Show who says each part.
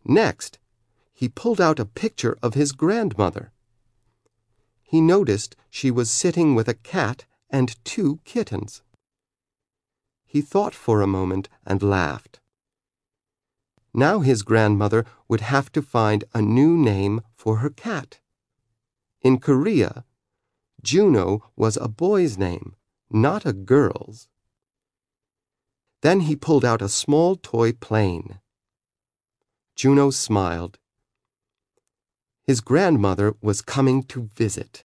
Speaker 1: Next, he pulled out a picture of his grandmother. He noticed she was sitting with a cat and 2 kittens. He thought for a moment and laughed. Now his grandmother would have to find a new name for her cat. In Korea, Juno was a boy's name, not a girl's. Then he pulled out a small toy plane. Juno smiled. His grandmother was coming to visit.